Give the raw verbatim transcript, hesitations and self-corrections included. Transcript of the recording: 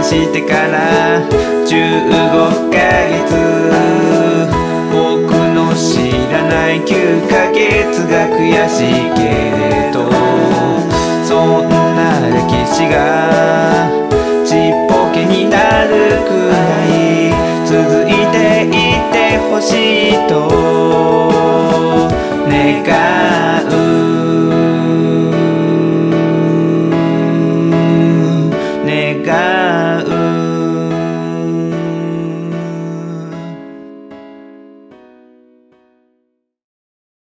してからじゅうごかげつ、僕の知らないきゅうかげつが悔しいけれど、そんな歴史がちっぽけになるくらい続いていてほしいと